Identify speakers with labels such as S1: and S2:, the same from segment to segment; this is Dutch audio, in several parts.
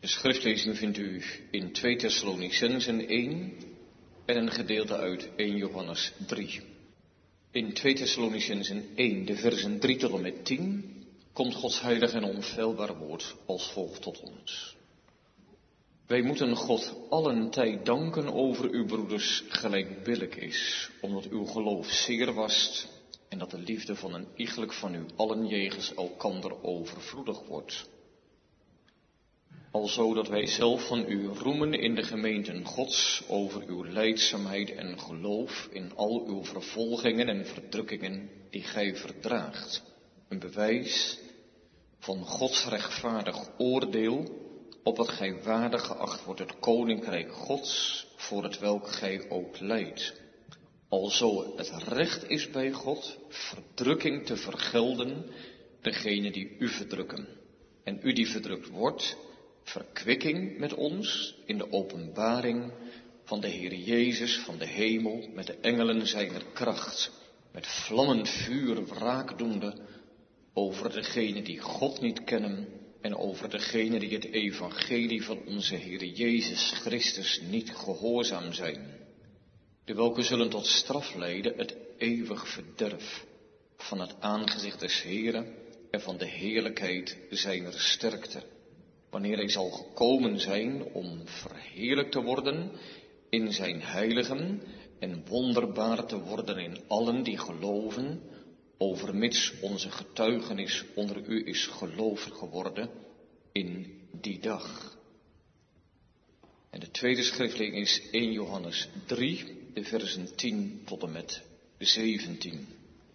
S1: De schriftlezing vindt u in 2 Thessalonicenzen 1 en een gedeelte uit 1 Johannes 3. In 2 Thessalonicenzen 1, de versen 3 tot en met 10, komt Gods heilig en onfeilbaar woord als volgt tot ons. Wij moeten God allen tijd danken over uw broeders gelijk billijk is, omdat uw geloof zeer wast en dat de liefde van een iegelijk van u allen jegens elkander overvloedig wordt. Alzo dat wij zelf van u roemen in de gemeenten Gods over uw lijdzaamheid en geloof in al uw vervolgingen en verdrukkingen die gij verdraagt. Een bewijs van Gods rechtvaardig oordeel, opdat gij waardig geacht wordt het koninkrijk Gods, voor het welk gij ook lijdt. Alzo het recht is bij God verdrukking te vergelden degene die u verdrukken. En u die verdrukt wordt, verkwikking met ons in de openbaring van de Heer Jezus van de hemel met de engelen zijner kracht, met vlammend vuur wraak doende over degenen die God niet kennen en over degenen die het evangelie van onze Heer Jezus Christus niet gehoorzaam zijn, de welke zullen tot straf leiden het eeuwig verderf van het aangezicht des Heeren en van de heerlijkheid zijner sterkte, wanneer hij zal gekomen zijn om verheerlijkt te worden in zijn heiligen en wonderbaar te worden in allen die geloven, overmits onze getuigenis onder u is geloofd geworden in die dag. En de tweede schriftlezing is 1 Johannes 3, de versen 10 tot en met 17.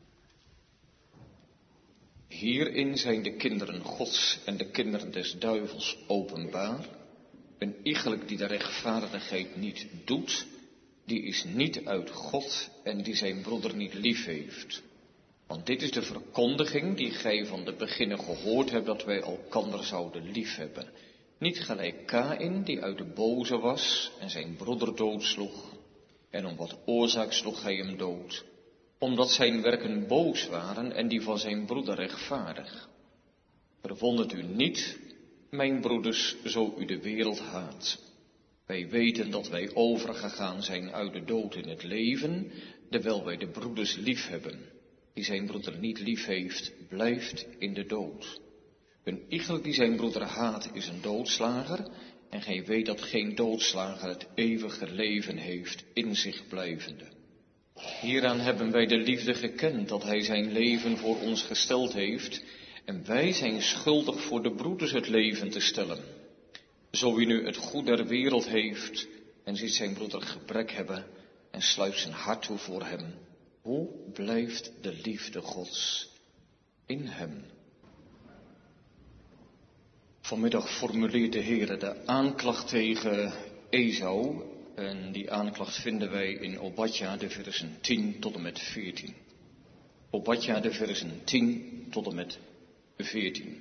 S1: Hierin zijn de kinderen Gods en de kinderen des duivels openbaar. Een iegelijk die de rechtvaardigheid niet doet, die is niet uit God en die zijn broeder niet lief heeft. Want dit is de verkondiging die gij van de beginnen gehoord hebt, dat wij elkander zouden lief hebben. Niet gelijk Kaïn, die uit de boze was en zijn broeder doodsloeg. En om wat oorzaak sloeg hij hem dood? Omdat zijn werken boos waren en die van zijn broeder rechtvaardig. Verwondert u niet, mijn broeders, zo u de wereld haat. Wij weten dat wij overgegaan zijn uit de dood in het leven, terwijl wij de broeders lief hebben. Die zijn broeder niet lief heeft, blijft in de dood. Een iegelijk die zijn broeder haat is een doodslager, en gij weet dat geen doodslager het eeuwige leven heeft in zich blijvende. Hieraan hebben wij de liefde gekend, dat hij zijn leven voor ons gesteld heeft, en wij zijn schuldig voor de broeders het leven te stellen. Zo wie nu het goed der wereld heeft, en ziet zijn broeder gebrek hebben, en sluit zijn hart toe voor hem, hoe blijft de liefde Gods in hem? Vanmiddag formuleert de Heer de aanklacht tegen Esau. En die aanklacht vinden wij in Obadja de versen 10 tot en met 14. Obadja de versen 10 tot en met 14.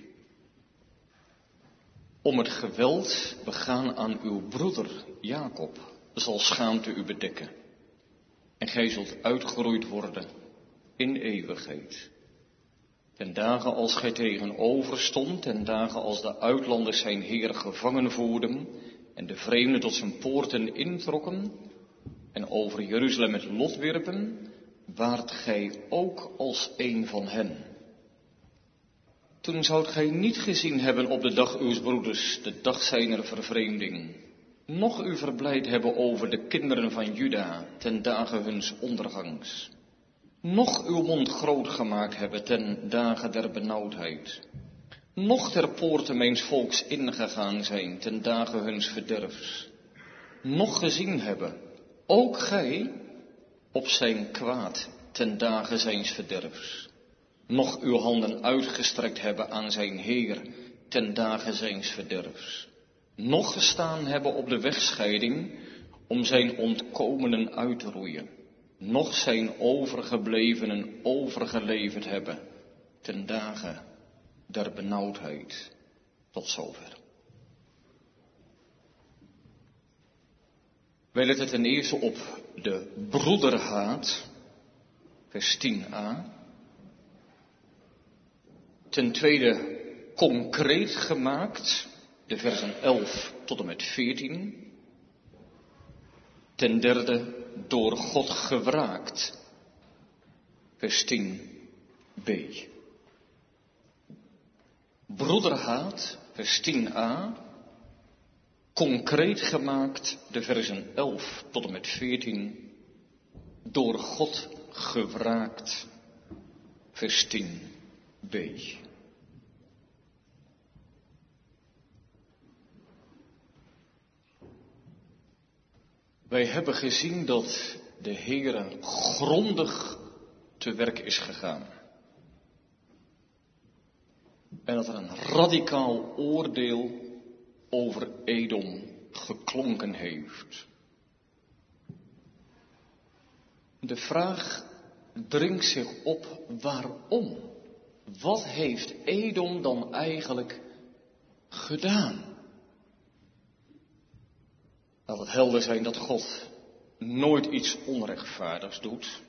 S1: Om het geweld begaan aan uw broeder Jacob zal schaamte u bedekken. En gij zult uitgeroeid worden in eeuwigheid. Ten dagen als gij tegenover stond, ten dagen als de uitlanders zijn Heer gevangen voerden en de vreemden tot zijn poorten introkken en over Jeruzalem het lot wierpen, waart gij ook als een van hen. Toen zoudt gij niet gezien hebben op de dag uws broeders, de dag zijner vervreemding, noch u verblijd hebben over de kinderen van Juda ten dagen huns ondergangs, noch uw mond groot gemaakt hebben ten dagen der benauwdheid, noch ter poorten mijns volks ingegaan zijn ten dagen huns verderfs, noch gezien hebben, ook gij, op zijn kwaad ten dagen zijns verderfs, noch uw handen uitgestrekt hebben aan zijn Heer ten dagen zijns verderfs, noch gestaan hebben op de wegscheiding om zijn ontkomenen uit te roeien, noch zijn overgeblevenen overgeleverd hebben ten dagen der benauwdheid. Tot zover. Wij letten ten eerste op de broederhaat, vers 10a. Ten tweede concreet gemaakt de versen 11 tot en met 14. Ten derde, door God gewraakt, vers 10b. Broederhaat, vers 10a. Concreet gemaakt, de versen 11 tot en met 14. Door God gewraakt, vers 10b. Wij hebben gezien dat de Heere grondig te werk is gegaan. En dat er een radicaal oordeel over Edom geklonken heeft. De vraag dringt zich op, waarom? Wat heeft Edom dan eigenlijk gedaan? Laat het helder zijn dat God nooit iets onrechtvaardigs doet.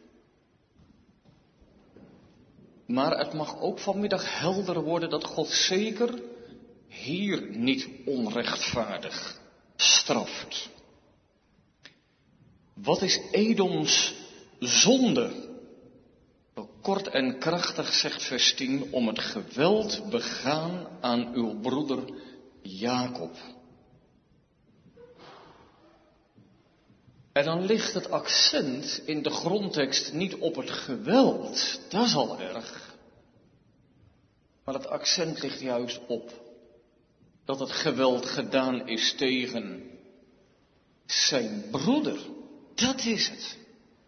S1: Maar het mag ook vanmiddag helder worden dat God zeker hier niet onrechtvaardig straft. Wat is Edoms zonde? Kort en krachtig zegt vers 10, om het geweld begaan aan uw broeder Jacob. En dan ligt het accent in de grondtekst niet op het geweld, dat is al erg. Maar het accent ligt juist op dat het geweld gedaan is tegen zijn broeder. Dat is het.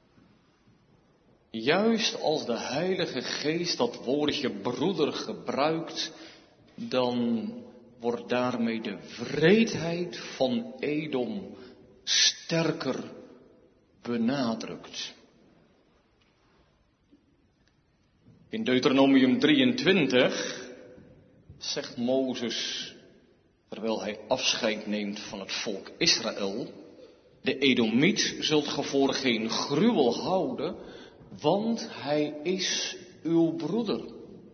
S1: Juist als de Heilige Geest dat woordje broeder gebruikt, dan wordt daarmee de wreedheid van Edom sterker benadrukt. In Deuteronomium 23 zegt Mozes, terwijl hij afscheid neemt van het volk Israël, de Edomiet zult ge voor geen gruwel houden, want hij is uw broeder.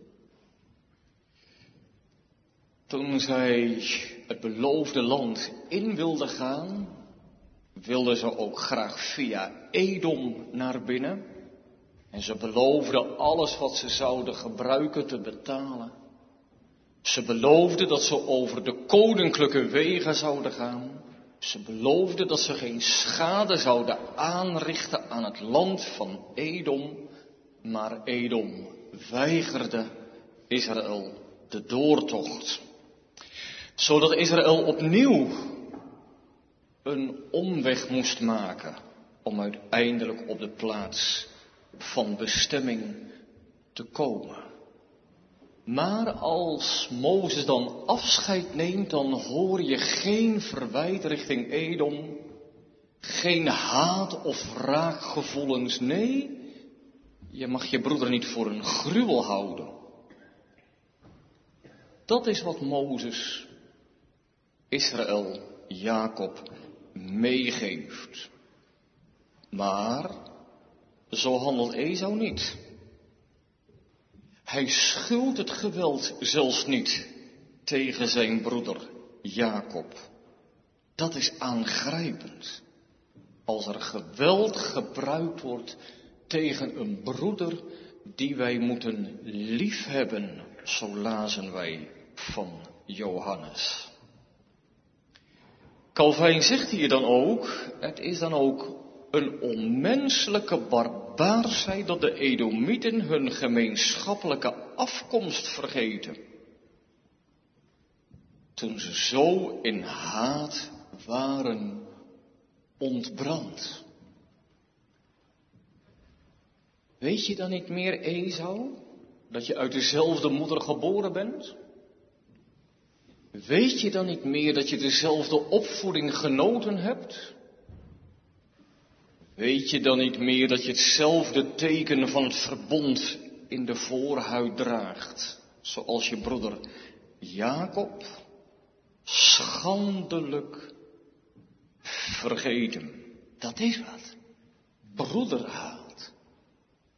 S1: Toen zij het beloofde land in wilden gaan, wilden ze ook graag via Edom naar binnen. En ze beloofden alles wat ze zouden gebruiken te betalen. Ze beloofden dat ze over de koninklijke wegen zouden gaan. Ze beloofden dat ze geen schade zouden aanrichten aan het land van Edom. Maar Edom weigerde Israël de doortocht. Zodat Israël opnieuw een omweg moest maken om uiteindelijk op de plaats van bestemming te komen. Maar als Mozes dan afscheid neemt, dan hoor je geen verwijt richting Edom, geen haat of wraakgevoelens. Nee, je mag je broeder niet voor een gruwel houden. Dat is wat Mozes Israël, Jacob meegeeft. Maar zo handelt Esau niet. Hij schuldt het geweld zelfs niet tegen zijn broeder Jacob. Dat is aangrijpend. Als er geweld gebruikt wordt tegen een broeder die wij moeten liefhebben, zo lazen wij van Johannes. Calvijn zegt hier dan ook, het is dan ook een onmenselijke barbaarsheid dat de Edomieten hun gemeenschappelijke afkomst vergeten. Toen ze zo in haat waren ontbrand. Weet je dan niet meer, Esau, dat je uit dezelfde moeder geboren bent? Weet je dan niet meer dat je dezelfde opvoeding genoten hebt? Weet je dan niet meer dat je hetzelfde teken van het verbond in de voorhuid draagt, zoals je broeder Jacob? Schandelijk vergeten. Dat is wat. Broederhaat.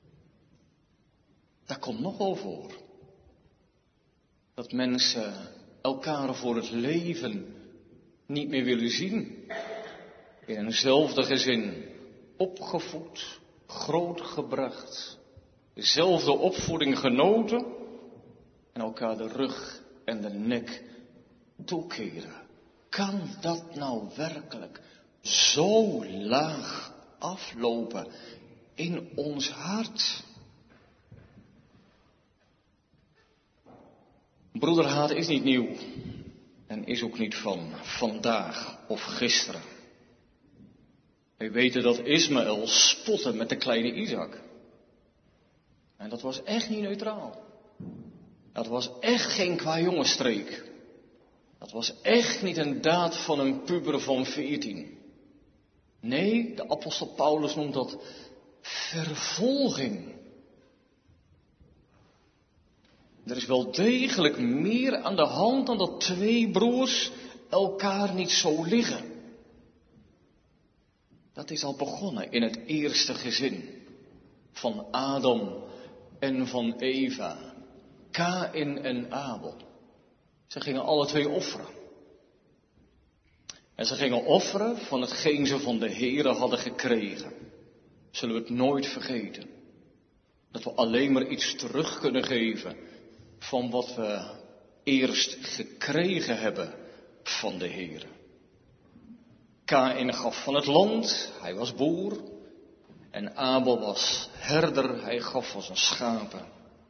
S1: Dat komt nogal voor. Dat mensen elkaar voor het leven niet meer willen zien. In eenzelfde gezin opgevoed, grootgebracht, dezelfde opvoeding genoten en elkaar de rug en de nek toekeren. Kan dat nou werkelijk zo laag aflopen in ons hart? Broederhaat is niet nieuw en is ook niet van vandaag of gisteren. We weten dat Ismaël spotte met de kleine Isaac. En dat was echt niet neutraal. Dat was echt geen kwajongenstreek. Dat was echt niet een daad van een puber van 14. Nee, de apostel Paulus noemt dat vervolging. Er is wel degelijk meer aan de hand dan dat twee broers elkaar niet zo liggen. Dat is al begonnen in het eerste gezin van Adam en van Eva, Kaïn en Abel. Ze gingen alle twee offeren. En ze gingen offeren van hetgeen ze van de Heere hadden gekregen. Zullen we het nooit vergeten. Dat we alleen maar iets terug kunnen geven van wat we eerst gekregen hebben van de Heere. Kaïn gaf van het land, hij was boer. En Abel was herder, hij gaf van zijn schapen.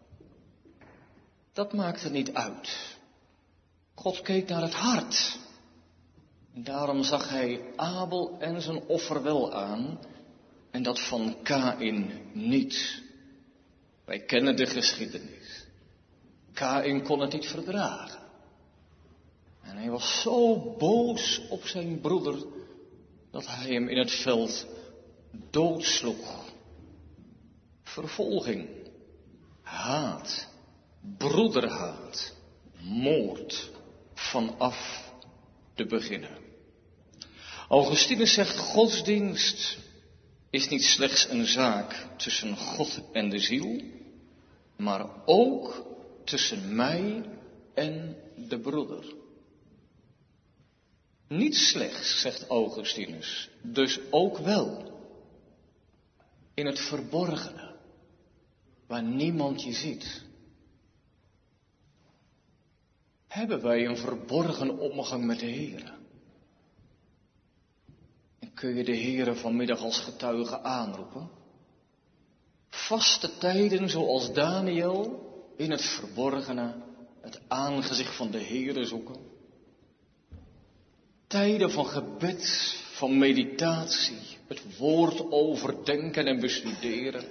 S1: Dat maakte niet uit. God keek naar het hart. En daarom zag hij Abel en zijn offer wel aan en dat van Kaïn niet. Wij kennen de geschiedenis. Kaïn kon het niet verdragen. En hij was zo boos op zijn broeder dat hij hem in het veld doodsloeg. Vervolging, haat, broederhaat, moord, vanaf de beginnen. Augustinus zegt, godsdienst is niet slechts een zaak tussen God en de ziel, maar ook tussen mij en de broeder. Niet slechts, zegt Augustinus, dus ook wel in het verborgene, waar niemand je ziet. Hebben wij een verborgen omgang met de Heere? En kun je de Heere vanmiddag als getuige aanroepen? Vaste tijden zoals Daniel in het verborgene het aangezicht van de Heere zoeken. Tijden van gebed, van meditatie, het woord overdenken en bestuderen.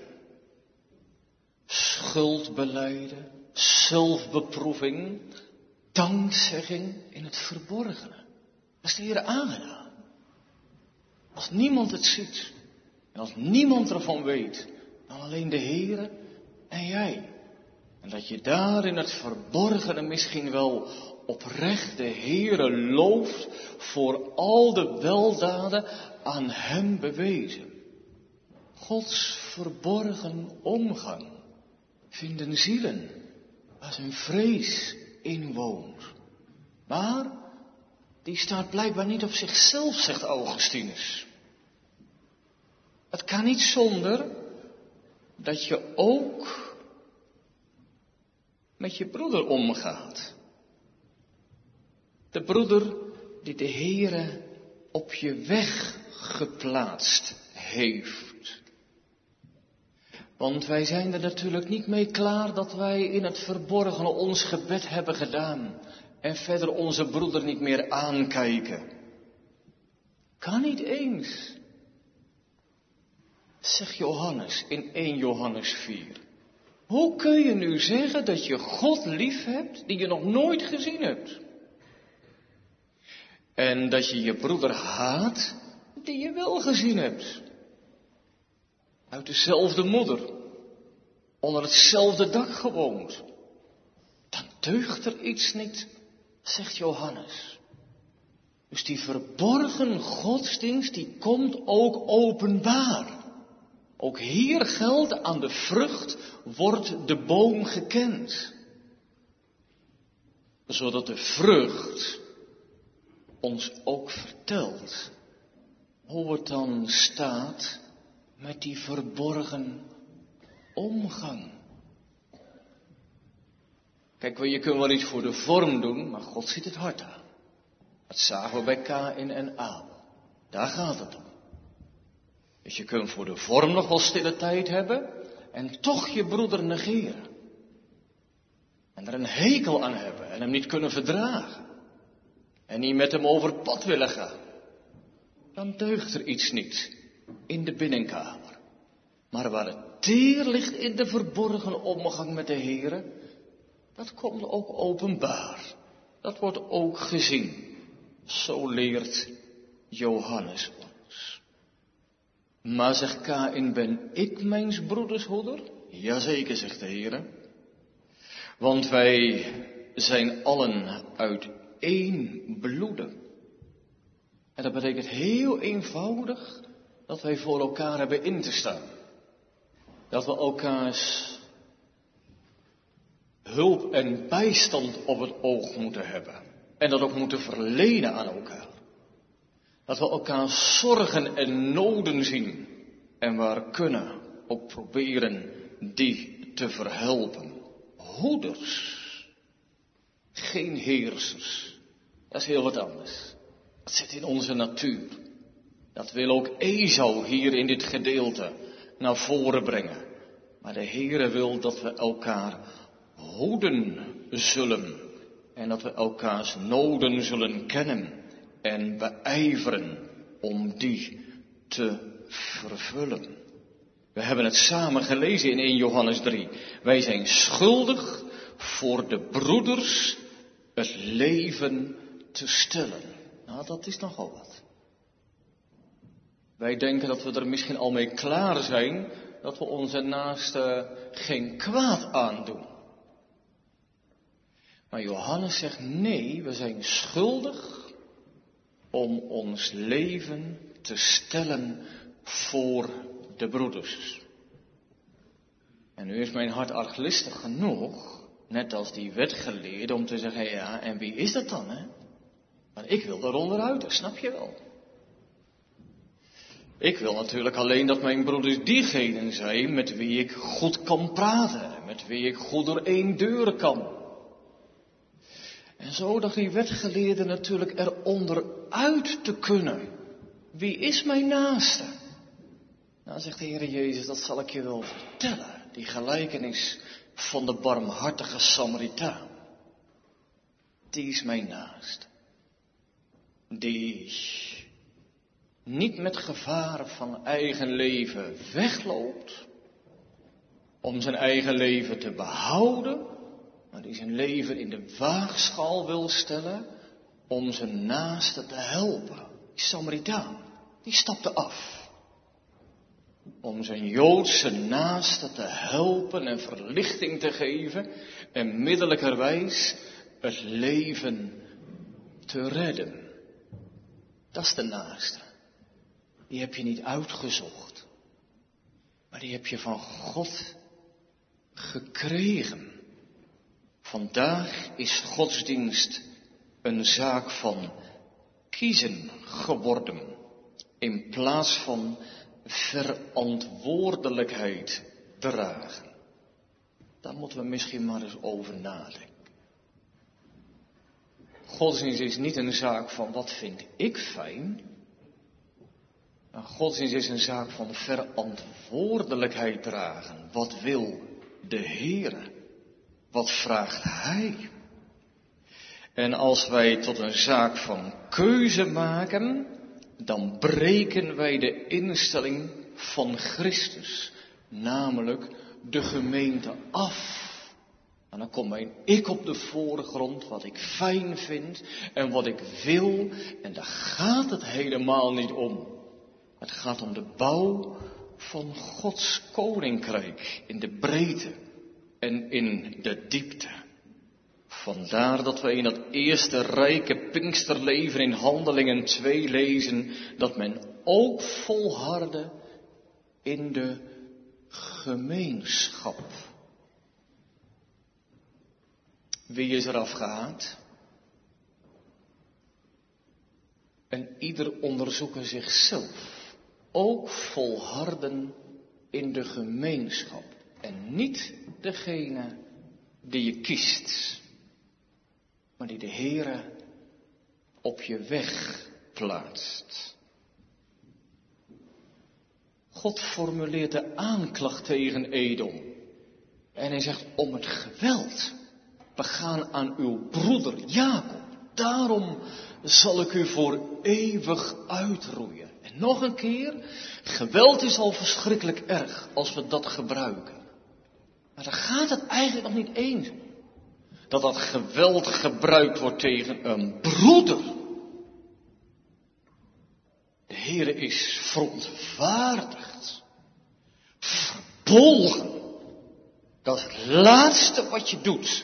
S1: Schuldbelijden, zelfbeproeving, dankzegging in het verborgene. Dat is de Heer aangedaan. Als niemand het ziet en als niemand ervan weet, dan alleen de Heer en jij. En dat je daar in het verborgene misschien wel oprecht de Heere looft voor al de weldaden aan hem bewezen. Gods verborgen omgang vinden zielen waar zijn vrees in woont. Maar die staat blijkbaar niet op zichzelf, zegt Augustinus. Het kan niet zonder dat je ook met je broeder omgaat. De broeder die de Heere op je weg geplaatst heeft. Want wij zijn er natuurlijk niet mee klaar dat wij in het verborgene ons gebed hebben gedaan en verder onze broeder niet meer aankijken. Kan niet eens, zegt Johannes in 1 Johannes 4. Hoe kun je nu zeggen dat je God lief hebt die je nog nooit gezien hebt? En dat je je broeder haat die je wel gezien hebt. Uit dezelfde moeder, onder hetzelfde dak gewoond. Dan deugt er iets niet, zegt Johannes. Dus die verborgen godsdienst, die komt ook openbaar. Ook hier geldt, aan de vrucht wordt de boom gekend. zodat de vrucht ons ook vertelt hoe het dan staat met die verborgen omgang. Kijk, je kunt wel iets voor de vorm doen, maar God ziet het hart aan. Dat zagen we bij Kaïn en Abel. Daar gaat het om. Dus je kunt voor de vorm nog wel stille tijd hebben en toch je broeder negeren. En er een hekel aan hebben en hem niet kunnen verdragen. En niet met hem over pad willen gaan. Dan deugt er iets niet in de binnenkamer. Maar waar het teer ligt in de verborgen omgang met de Heere, dat komt ook openbaar. Dat wordt ook gezien. Zo leert Johannes ons. Maar zegt Kaïn, ben ik mijns broeders hoeder? Jazeker, zegt de Heere. Want wij zijn allen uit één bloede. En dat betekent heel eenvoudig dat wij voor elkaar hebben in te staan. Dat we elkaars hulp en bijstand op het oog moeten hebben. En dat ook moeten verlenen aan elkaar. Dat we elkaar zorgen en noden zien. En waar kunnen ook proberen die te verhelpen. Hoeders. Geen heersers. Dat is heel wat anders. Dat zit in onze natuur. Dat wil ook Esau hier in dit gedeelte naar voren brengen. Maar de Heere wil dat we elkaar hoeden zullen. En dat we elkaars noden zullen kennen. En beijveren om die te vervullen. We hebben het samen gelezen in 1 Johannes 3. Wij zijn schuldig voor de broeders het leven te stellen. Nou, dat is nogal wat. Wij denken dat we er misschien al mee klaar zijn, dat we onze naaste geen kwaad aandoen. Maar Johannes zegt nee, we zijn schuldig om ons leven te stellen voor de broeders. En nu is mijn hart arglistig genoeg, net als die wetgeleerde, om te zeggen, ja, en wie is dat dan, hè? Maar ik wil er onderuit, dat snap je wel. Ik wil natuurlijk alleen dat mijn broeders diegenen zijn met wie ik goed kan praten, met wie ik goed door één deur kan. En zo dacht die wetgeleerde natuurlijk eronder uit te kunnen. Wie is mijn naaste? Nou, zegt de Heer Jezus, dat zal ik je wel vertellen. Die gelijkenis van de barmhartige Samaritaan. Die is mijn naaste. Die niet met gevaar van eigen leven wegloopt. Om zijn eigen leven te behouden. Maar die zijn leven in de waagschaal wil stellen om zijn naaste te helpen. Die Samaritaan, die stapte af. Om zijn Joodse naaste te helpen en verlichting te geven en middelijkerwijs het leven te redden. Dat is de naaste. Die heb je niet uitgezocht, maar die heb je van God gekregen. Vandaag is godsdienst een zaak van kiezen geworden, in plaats van verantwoordelijkheid dragen. Daar moeten we misschien maar eens over nadenken. Godsdienst is niet een zaak van wat vind ik fijn. Maar godsdienst is een zaak van verantwoordelijkheid dragen. Wat wil de Heere? Wat vraagt Hij? En als wij tot een zaak van keuze maken, dan breken wij de instelling van Christus, namelijk de gemeente af. En dan komt mijn ik op de voorgrond, wat ik fijn vind en wat ik wil, en daar gaat het helemaal niet om. Het gaat om de bouw van Gods koninkrijk in de breedte en in de diepte. Vandaar dat we in dat eerste rijke Pinksterleven in Handelingen 2 lezen dat men ook volhardde in de gemeenschap. Wie is er afgehaakt? En ieder onderzoeken zichzelf. Ook volharden in de gemeenschap. En niet degene die je kiest. Maar die de Heere op je weg plaatst. God formuleert de aanklacht tegen Edom. En hij zegt om het geweld begaan aan uw broeder Jacob. Daarom zal ik u voor eeuwig uitroeien. En nog een keer, geweld is al verschrikkelijk erg als we dat gebruiken. Maar daar gaat het eigenlijk nog niet eens om. Dat dat geweld gebruikt wordt tegen een broeder. De Heere is verontwaardigd. Verbolgen. Dat is het laatste wat je doet.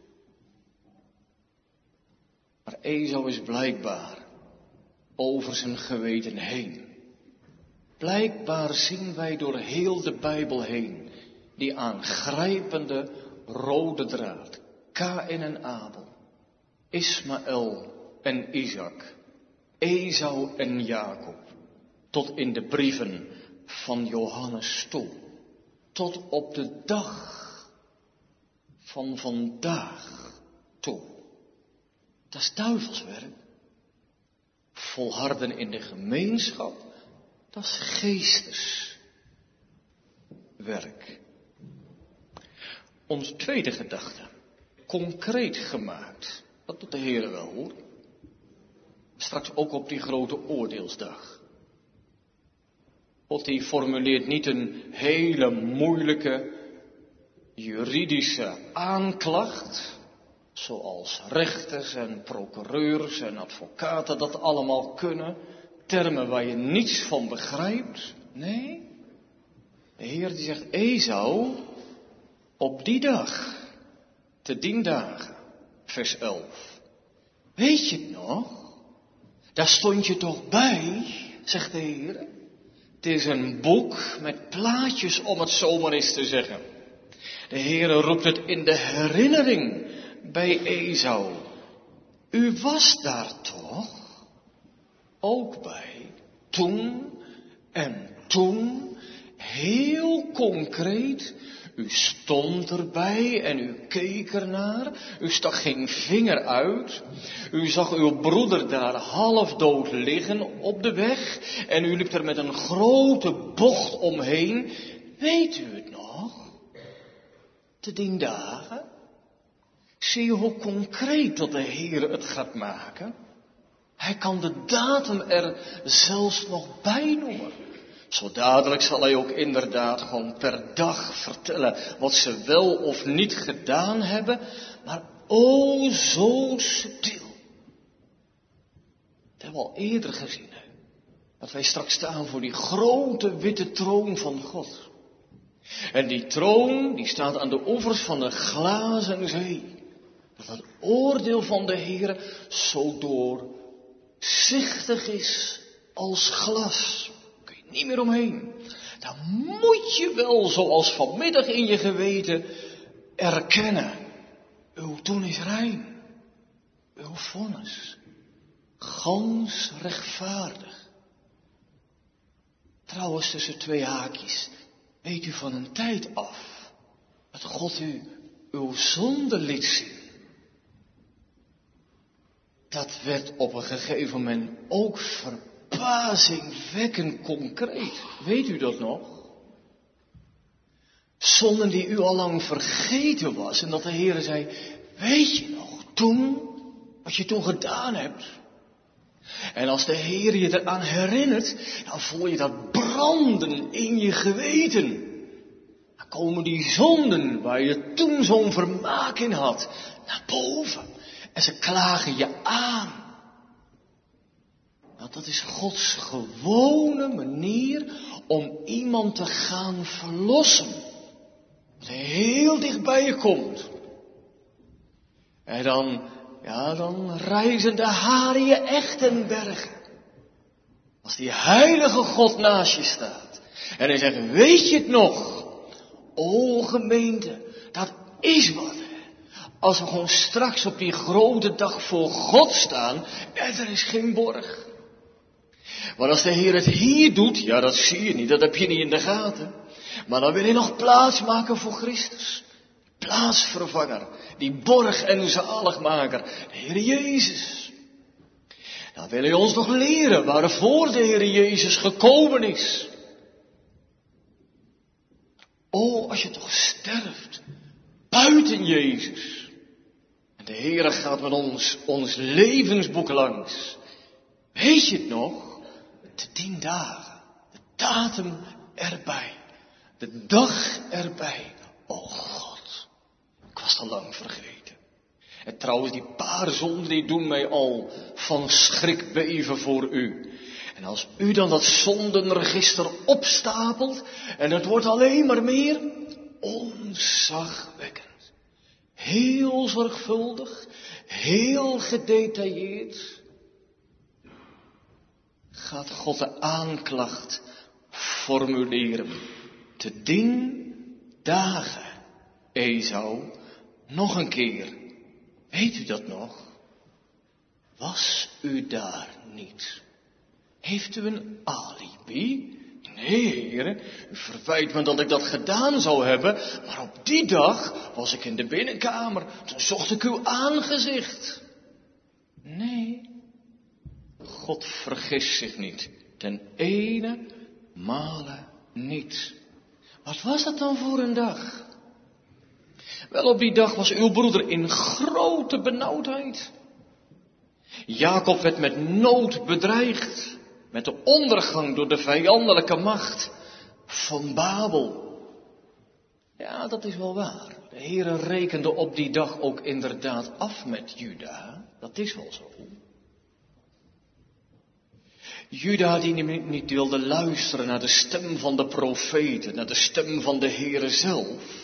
S1: Maar Esau is blijkbaar over zijn geweten heen. Blijkbaar zien wij door heel de Bijbel heen die aangrijpende rode draad. Kaïn en Abel, Ismaël en Isaac, Esau en Jacob, tot in de brieven van Johannes toe, tot op de dag van vandaag toe. Dat is duivelswerk. Volharden in de gemeenschap, dat is geesteswerk. Onze tweede gedachte. Concreet gemaakt. Dat doet de Heer wel hoor. Straks ook op die grote oordeelsdag. God die formuleert niet een hele moeilijke juridische aanklacht. Zoals rechters en procureurs en advocaten dat allemaal kunnen. Termen waar je niets van begrijpt. Nee. De Heer die zegt Esau op die dag. Te 10 dagen, vers 11. Weet je het nog? Daar stond je toch bij, zegt de Heer. Het is een boek met plaatjes om het zomaar eens te zeggen. De Heer roept het in de herinnering bij Esau. U was daar toch? Ook bij. Toen en toen, heel concreet. U stond erbij en u keek ernaar. U stak geen vinger uit. U zag uw broeder daar half dood liggen op de weg. En u liep er met een grote bocht omheen. Weet u het nog? Te 10 dagen. Zie je hoe concreet dat de Heer het gaat maken? Hij kan de datum er zelfs nog bij noemen. Zo dadelijk zal hij ook inderdaad gewoon per dag vertellen wat ze wel of niet gedaan hebben. Maar o zo subtiel. Dat hebben we al eerder gezien. Hè? Dat wij straks staan voor die grote witte troon van God. En die troon die staat aan de oevers van de glazen zee. Dat het oordeel van de Heer zo doorzichtig is als glas. Niet meer omheen. Dan moet je wel, zoals vanmiddag in je geweten, erkennen. Uw doen is rein. Uw vonnis. Gans rechtvaardig. Trouwens, tussen 2 haakjes. Weet u van een tijd af dat God u uw zonde liet zien. Dat werd op een gegeven moment ook verbazingwekkend concreet. Weet u dat nog? Zonden die u al lang vergeten was. En dat de Heer zei, weet je nog toen, wat je toen gedaan hebt? En als de Heer je eraan herinnert, dan voel je dat branden in je geweten. Dan komen die zonden waar je toen zo'n vermaak in had, naar boven. En ze klagen je aan. Nou, dat is Gods gewone manier om iemand te gaan verlossen. Dat hij heel dicht bij je komt. En dan rijzen de haren je echt ten berge. Als die heilige God naast je staat. En hij zegt, weet je het nog? O gemeente, dat is wat. Als we gewoon straks op die grote dag voor God staan, en er is geen borg. Maar als de Heer het hier doet, ja, dat zie je niet, dat heb je niet in de gaten. Maar dan wil hij nog plaats maken voor Christus. Plaatsvervanger, die borg en zaligmaker, de Heer Jezus. Dan wil hij ons nog leren waarvoor de Heer Jezus gekomen is. O, als je toch sterft, buiten Jezus. En de Heer gaat met ons levensboek langs. Weet je het nog? De 10 dagen, de datum erbij, de dag erbij. O God, ik was al lang vergeten. En trouwens, die paar zonden die doen mij al van schrik beven voor u. En als u dan dat zondenregister opstapelt, en het wordt alleen maar meer ontzagwekkend. Heel zorgvuldig, heel gedetailleerd, gaat God de aanklacht formuleren. Te 10 dagen, Esau, nog een keer. Weet u dat nog? Was u daar niet? Heeft u een alibi? Nee, heren, u verwijt me dat ik dat gedaan zou hebben, maar op die dag was ik in de binnenkamer, toen zocht ik uw aangezicht. Nee, God vergist zich niet, ten ene male niet. Wat was dat dan voor een dag? Wel, op die dag was uw broeder in grote benauwdheid. Jacob werd met nood bedreigd, met de ondergang door de vijandelijke macht van Babel. Ja, dat is wel waar. De Heere rekende op die dag ook inderdaad af met Juda. Dat is wel zo. Juda die niet wilde luisteren naar de stem van de profeten, naar de stem van de Heere zelf.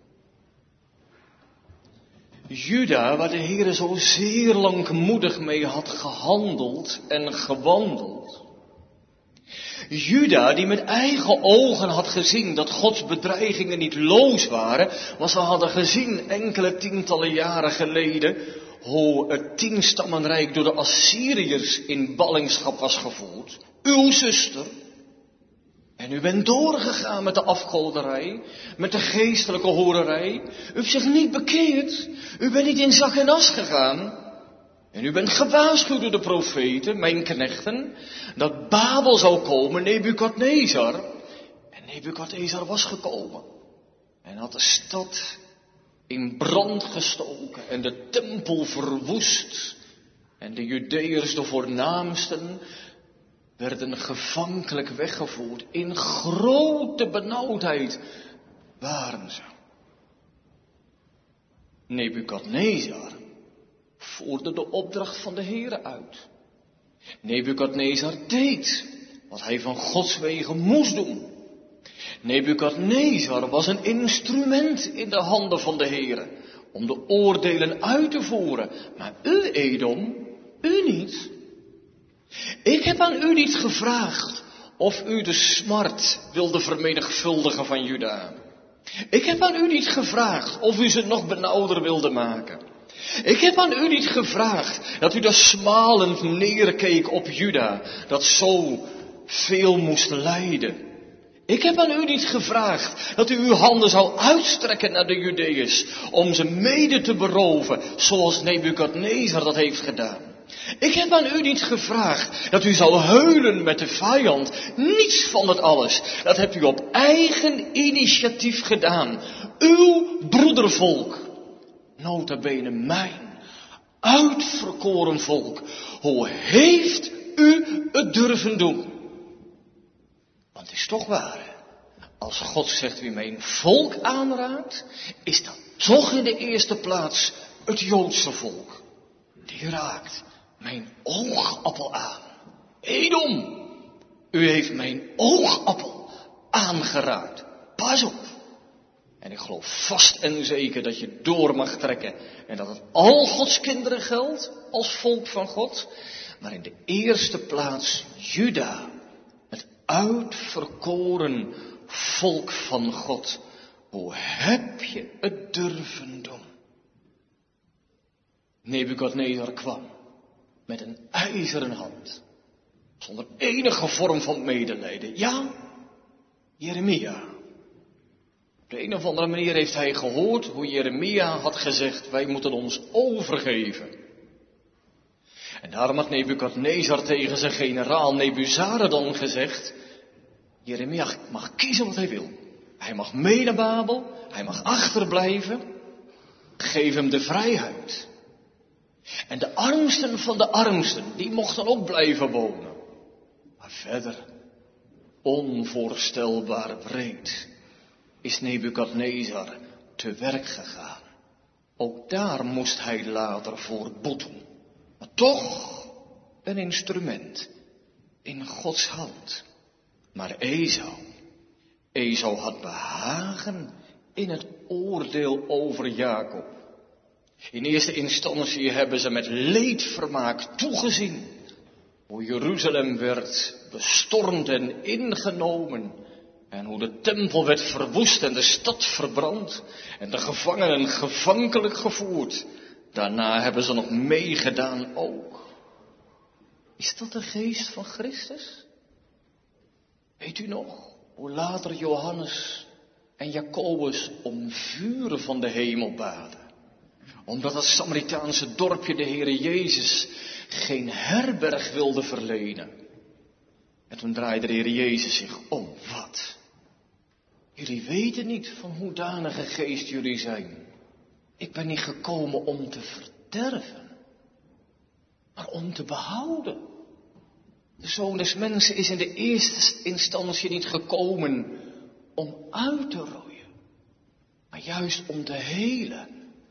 S1: Juda, waar de Heere zo zeer langmoedig mee had gehandeld en gewandeld. Juda, die met eigen ogen had gezien dat Gods bedreigingen niet loos waren, want ze hadden gezien enkele tientallen jaren geleden hoe het 10-stammenrijk door de Assyriërs in ballingschap was gevoerd. Uw zuster. En u bent doorgegaan met de afgoderij, met de geestelijke horerij. U hebt zich niet bekeerd. U bent niet in zak en as gegaan. En u bent gewaarschuwd door de profeten, mijn knechten, dat Babel zou komen, Nebukadnezar. En Nebukadnezar was gekomen. En had de stad in brand gestoken en de tempel verwoest. En de Judeërs, de voornaamsten, werden gevankelijk weggevoerd. In grote benauwdheid waren ze. Nebukadnezar voerde de opdracht van de Heere uit. Nebukadnezar deed wat hij van Gods wegen moest doen. Nebukadnezar was een instrument in de handen van de Heere om de oordelen uit te voeren. Maar u, Edom, u niet. Ik heb aan u niet gevraagd of u de smart wilde vermenigvuldigen van Juda. Ik heb aan u niet gevraagd of u ze nog benauwder wilde maken. Ik heb aan u niet gevraagd dat u daar smalend neerkeek op Juda, dat zo veel moest lijden. Ik heb aan u niet gevraagd dat u uw handen zou uitstrekken naar de Judeërs, om ze mede te beroven, zoals Nebukadnezar dat heeft gedaan. Ik heb aan u niet gevraagd dat u zou heulen met de vijand. Niets van dat alles. Dat hebt u op eigen initiatief gedaan. Uw broedervolk. Nota bene mijn uitverkoren volk. Hoe heeft u het durven doen? Want het is toch waar. Hè? Als God zegt wie mijn volk aanraakt, is dat toch in de eerste plaats het Joodse volk. Die raakt mijn oogappel aan. Edom, u heeft mijn oogappel aangeraakt. Pas op. En ik geloof vast en zeker dat je door mag trekken. En dat het al Gods kinderen geldt als volk van God. Maar in de eerste plaats Juda. Het uitverkoren volk van God. Hoe heb je het durven doen? Nebukadnezar kwam met een ijzeren hand, zonder enige vorm van medelijden. Ja, Jeremia. Op de een of andere manier heeft hij gehoord hoe Jeremia had gezegd, wij moeten ons overgeven. En daarom had Nebukadnezar tegen zijn generaal Nebuzaradan gezegd, Jeremia mag kiezen wat hij wil. Hij mag mee naar Babel, hij mag achterblijven. Geef hem de vrijheid. En de armsten van de armsten, die mochten ook blijven wonen. Maar verder, onvoorstelbaar wreed, is Nebukadnezar te werk gegaan. Ook daar moest hij later voor boeten. Maar toch een instrument in Gods hand. Maar Esau had behagen in het oordeel over Jacob. In eerste instantie hebben ze met leedvermaak toegezien hoe Jeruzalem werd bestormd en ingenomen en hoe de tempel werd verwoest en de stad verbrand en de gevangenen gevankelijk gevoerd. Daarna hebben ze nog meegedaan ook. Is dat de geest van Christus? Weet u nog hoe later Johannes en Jacobus om vuren van de hemel baden? Omdat het Samaritaanse dorpje de Heere Jezus geen herberg wilde verlenen. En toen draaide de Heere Jezus zich om. Wat? Jullie weten niet van hoedanige geest jullie zijn. Ik ben niet gekomen om te verderven, maar om te behouden. De Zoon des Mensen is in de eerste instantie niet gekomen om uit te roeien, maar juist om te helen,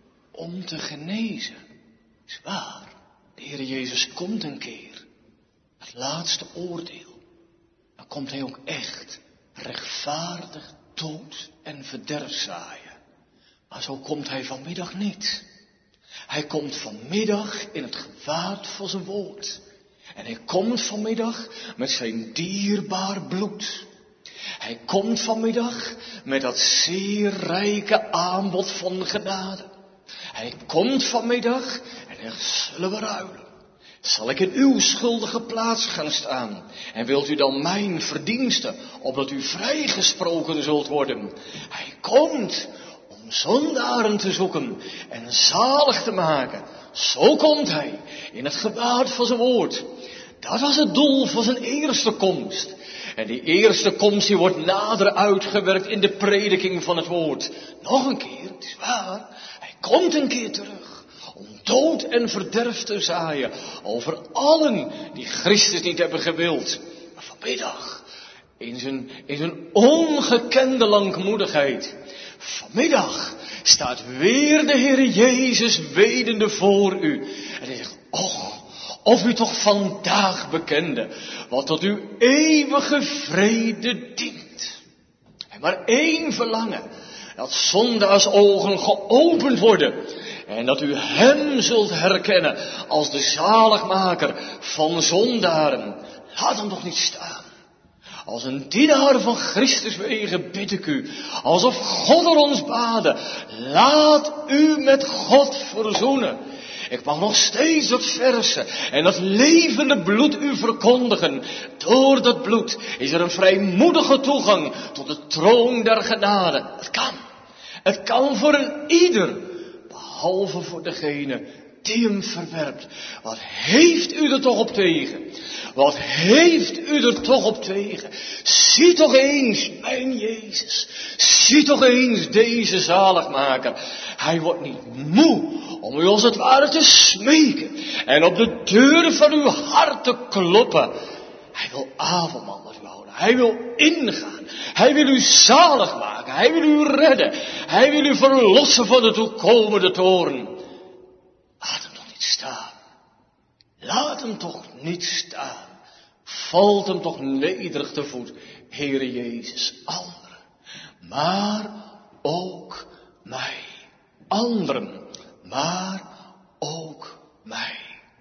S1: om te genezen. Is waar, de Heere Jezus komt een keer, het laatste oordeel. Dan komt hij ook echt rechtvaardig dood en verderf zaaien. Maar zo komt hij vanmiddag niet. Hij komt vanmiddag in het gewaad van zijn woord. En hij komt vanmiddag met zijn dierbaar bloed. Hij komt vanmiddag met dat zeer rijke aanbod van genade. Hij komt vanmiddag en hij zullen we ruilen. Zal ik in uw schuldige plaats gaan staan? En wilt u dan mijn verdiensten, opdat u vrijgesproken zult worden? Hij komt om zondaren te zoeken en zalig te maken. Zo komt hij in het gewaad van zijn woord. Dat was het doel van zijn eerste komst. En die eerste komst die wordt nader uitgewerkt in de prediking van het woord. Nog een keer, het is waar, hij komt een keer terug. Om dood en verderf te zaaien over allen die Christus niet hebben gewild. Maar vanmiddag, in zijn ongekende langmoedigheid, vanmiddag staat weer de Heer Jezus wedende voor u. En hij zegt, och, of u toch vandaag bekende wat tot uw eeuwige vrede dient. En maar één verlangen, dat zondaars ogen geopend worden. En dat u hem zult herkennen als de zaligmaker van zondaren. Laat hem toch niet staan. Als een dienaar van Christus wegen bid ik u, alsof God er ons bade. Laat u met God verzoenen. Ik mag nog steeds dat verse en dat levende bloed u verkondigen. Door dat bloed is er een vrijmoedige toegang tot de troon der genade. Het kan. Het kan voor een ieder. Behalve voor degene die hem verwerpt. Wat heeft u er toch op tegen? Wat heeft u er toch op tegen? Zie toch eens mijn Jezus. Zie toch eens deze zaligmaker. Hij wordt niet moe om u als het ware te smeken. En op de deur van uw hart te kloppen. Hij wil avondmaal met u houden. Hij wil ingaan. Hij wil u zalig maken. Hij wil u redden. Hij wil u verlossen van de toekomende toorn. Laat hem toch niet staan. Laat hem toch niet staan. Valt hem toch nederig te voet. Heere Jezus, anderen. Maar ook mij. Anderen. Maar ook mij.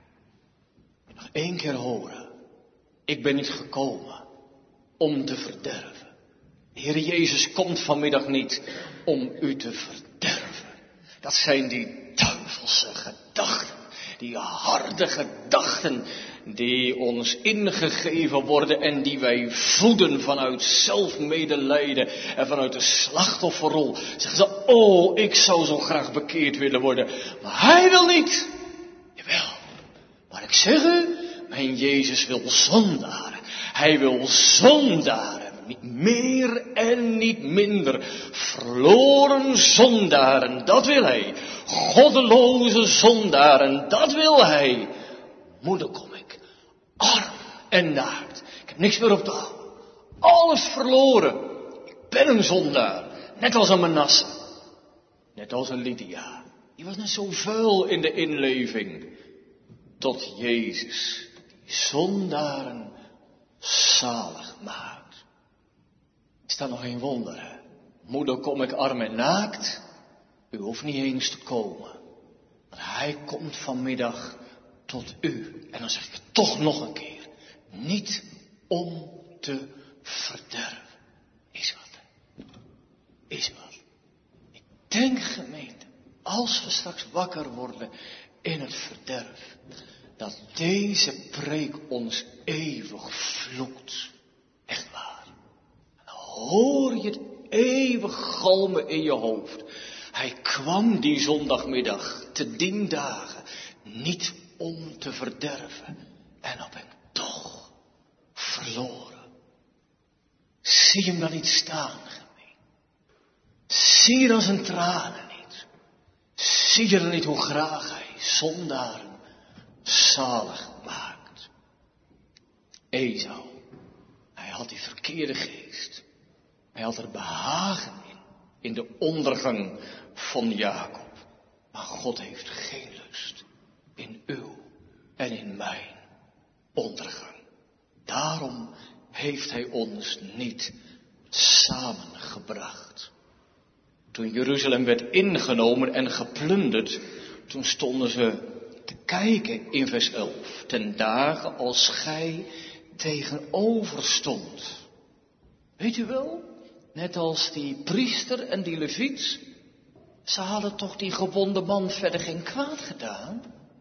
S1: Nog één keer horen. Ik ben niet gekomen om te verderven. De Heere Jezus komt vanmiddag niet om u te verderven. Dat zijn die duivelse gedachten Die harde gedachten die ons ingegeven worden en die wij voeden vanuit zelfmedelijden en vanuit de slachtofferrol. Zeggen ze, oh, ik zou zo graag bekeerd willen worden. Maar hij wil niet. Jawel. Maar ik zeg u, mijn Jezus wil zondaren. Hij wil zondaren. Niet meer en niet minder. Verloren zondaren, dat wil hij. Goddeloze zondaren, dat wil hij. Moeder, kom ik. Arm en naakt. Ik heb niks meer op te houden. Alles verloren. Ik ben een zondaar. Net als een Manasse. Net als een Lydia. Die was net zo vuil in de inleving. Tot Jezus. Die zondaren zalig maakt. Is dat nog geen wonder, hè? Moeder, kom ik arm en naakt. U hoeft niet eens te komen. Maar hij komt vanmiddag tot u. En dan zeg ik het toch nog een keer. Niet om te verderven. Is wat. Is wat. Ik denk, gemeente, als we straks wakker worden in het verderf, dat deze preek ons eeuwig vloekt. Echt waar. Hoor je het eeuwig galmen in je hoofd. Hij kwam die zondagmiddag te 10 dagen niet om te verderven. En dan ben ik toch verloren. Zie hem dan niet staan, gemeen. Zie je dan zijn tranen niet. Zie je dan niet hoe graag hij zondaren zalig maakt. Esau, hij had die verkeerde geest. Hij had er behagen in de ondergang van Jacob. Maar God heeft geen lust in uw en in mijn ondergang. Daarom heeft hij ons niet samengebracht. Toen Jeruzalem werd ingenomen en geplunderd, toen stonden ze te kijken in vers 11. Ten dagen als gij tegenover stond. Weet u wel? Net als die priester en die leviet. Ze hadden toch die gewonde man verder geen kwaad gedaan?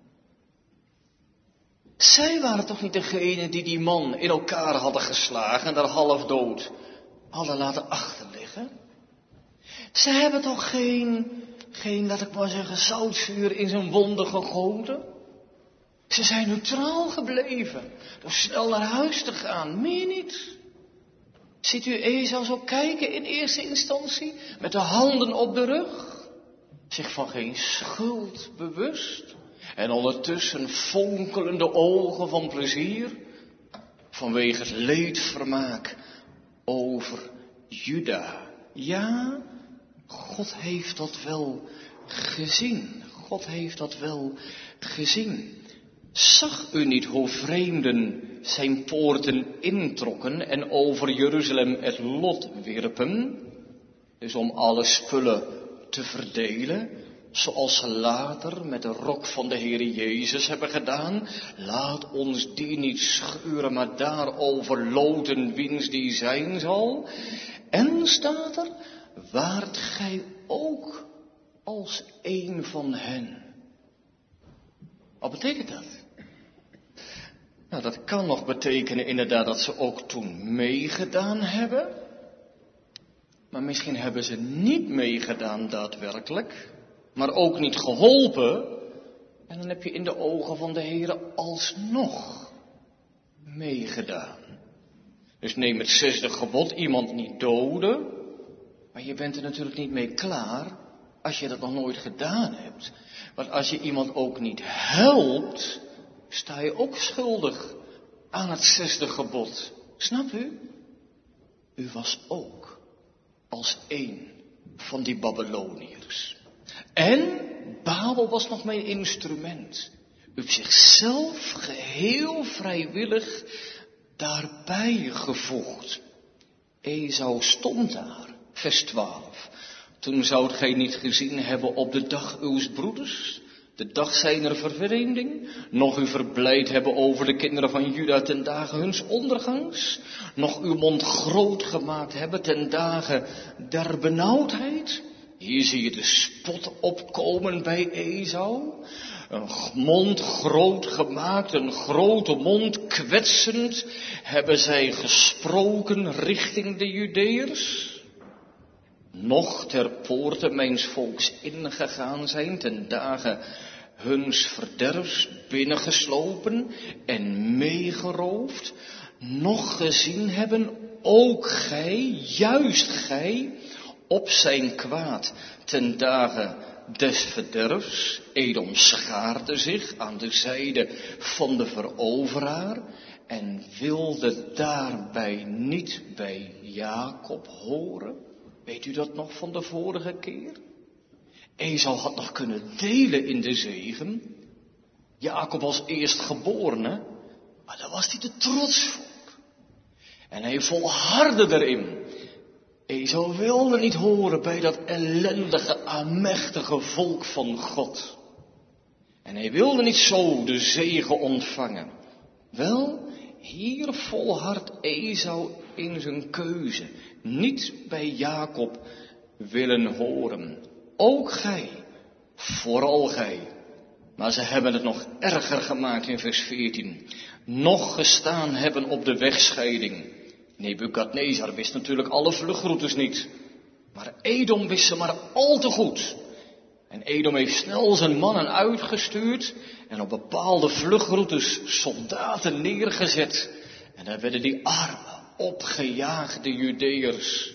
S1: Zij waren toch niet degene die die man in elkaar hadden geslagen en daar half dood hadden laten achterliggen? Ze hebben toch geen, laat ik maar zeggen, zoutzuur in zijn wonden gegoten? Ze zijn neutraal gebleven door snel naar huis te gaan, meer niet. Ziet u Esau zo kijken in eerste instantie, met de handen op de rug, zich van geen schuld bewust en ondertussen fonkelende ogen van plezier, vanwege het leedvermaak over Juda. Ja, God heeft dat wel gezien. God heeft dat wel gezien. Zag u niet hoe vreemden zijn poorten introkken en over Jeruzalem het lot wierpen? Dus om alle spullen te verdelen, zoals ze later met de rok van de Heere Jezus hebben gedaan. Laat ons die niet scheuren, maar daarover loten wiens die zijn zal. En staat er, waart gij ook als een van hen. Wat betekent dat? Nou, dat kan nog betekenen inderdaad dat ze ook toen meegedaan hebben. Maar misschien hebben ze niet meegedaan daadwerkelijk, maar ook niet geholpen. En dan heb je in de ogen van de Heere alsnog meegedaan. Dus neem het 6e gebod, iemand niet doden. Maar je bent er natuurlijk niet mee klaar als je dat nog nooit gedaan hebt. Want als je iemand ook niet helpt, sta je ook schuldig aan het 6e gebod. Snap u? U was ook als een van die Babyloniërs. En Babel was nog mijn instrument. U hebt zichzelf geheel vrijwillig daarbij gevoegd. Esau stond daar, vers 12. Toen zoudt gij niet gezien hebben op de dag uws broeders, de dag zijner vervreemding, nog u verblijd hebben over de kinderen van Juda ten dagen huns ondergangs, nog uw mond groot gemaakt hebben ten dagen der benauwdheid. Hier zie je de spot opkomen bij Esau. Een mond groot gemaakt, een grote mond, kwetsend, hebben zij gesproken richting de Judeërs. Nog ter poorte mijns volks ingegaan zijn, ten dagen huns verderfs binnengeslopen en meegeroofd. Nog gezien hebben, ook gij, juist gij, op zijn kwaad ten dagen des verderfs. Edom schaarde zich aan de zijde van de veroveraar en wilde daarbij niet bij Jacob horen. Weet u dat nog van de vorige keer? Esau had nog kunnen delen in de zegen. Jacob als eerstgeborene, maar daar was hij te trots voor. En hij volhardde erin. Esau wilde niet horen bij dat ellendige, aanmächtige volk van God. En hij wilde niet zo de zegen ontvangen. Wel, hier volhardt Esau in zijn keuze. Niet bij Jacob willen horen. Ook gij, vooral gij. Maar ze hebben het nog erger gemaakt in vers 14. Nog gestaan hebben op de wegscheiding. Nebukadnezar wist natuurlijk alle vluchtroutes niet. Maar Edom wist ze maar al te goed. En Edom heeft snel zijn mannen uitgestuurd en op bepaalde vluchtroutes soldaten neergezet. En daar werden die arme, opgejaagde Judeërs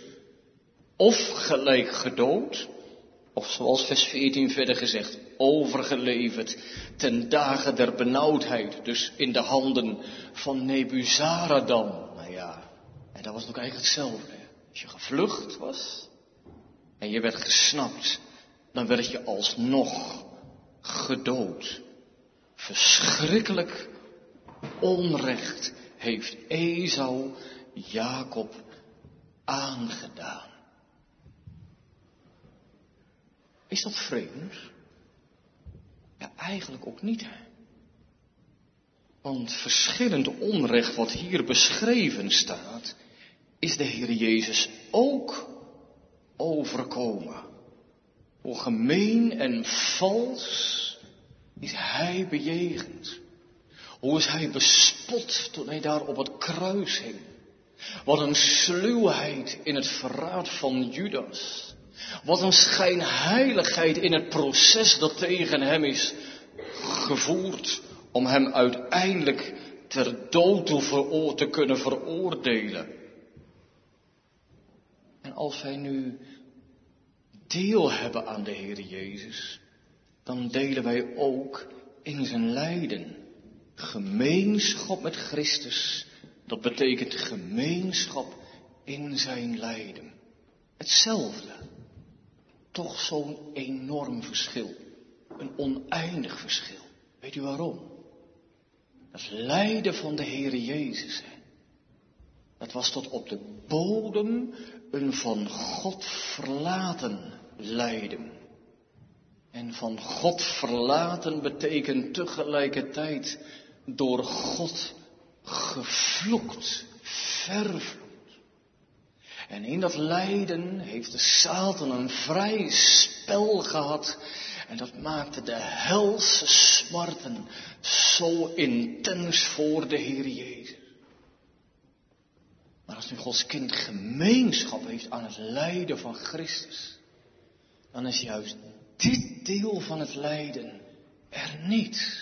S1: of gelijk gedood, of zoals vers 14 verder gezegd, overgeleverd ten dagen der benauwdheid, dus in de handen van Nebuzaradan. Nou ja, en dat was ook eigenlijk hetzelfde. Als je gevlucht was en je werd gesnapt, dan werd je alsnog gedood. Verschrikkelijk onrecht heeft Esau Jacob aangedaan. Is dat vreemd? Ja, eigenlijk ook niet, hè. Want verschillend onrecht wat hier beschreven staat, is de Heer Jezus ook overkomen. Hoe gemeen en vals is hij bejegend. Hoe is hij bespot toen hij daar op het kruis hing. Wat een sluwheid in het verraad van Judas. Wat een schijnheiligheid in het proces dat tegen hem is gevoerd om hem uiteindelijk ter dood te kunnen veroordelen. En als wij nu deel hebben aan de Heer Jezus, dan delen wij ook in zijn lijden. Gemeenschap met Christus, dat betekent gemeenschap in zijn lijden. Hetzelfde. Toch zo'n enorm verschil. Een oneindig verschil. Weet u waarom? Dat lijden van de Heere Jezus. Dat was tot op de bodem een van God verlaten lijden. En van God verlaten betekent tegelijkertijd door God gevloekt, vervloekt. En in dat lijden heeft de Satan een vrij spel gehad. En dat maakte de helse smarten zo intens voor de Heer Jezus. Maar als nu Gods kind gemeenschap heeft aan het lijden van Christus, dan is juist dit deel van het lijden er niet.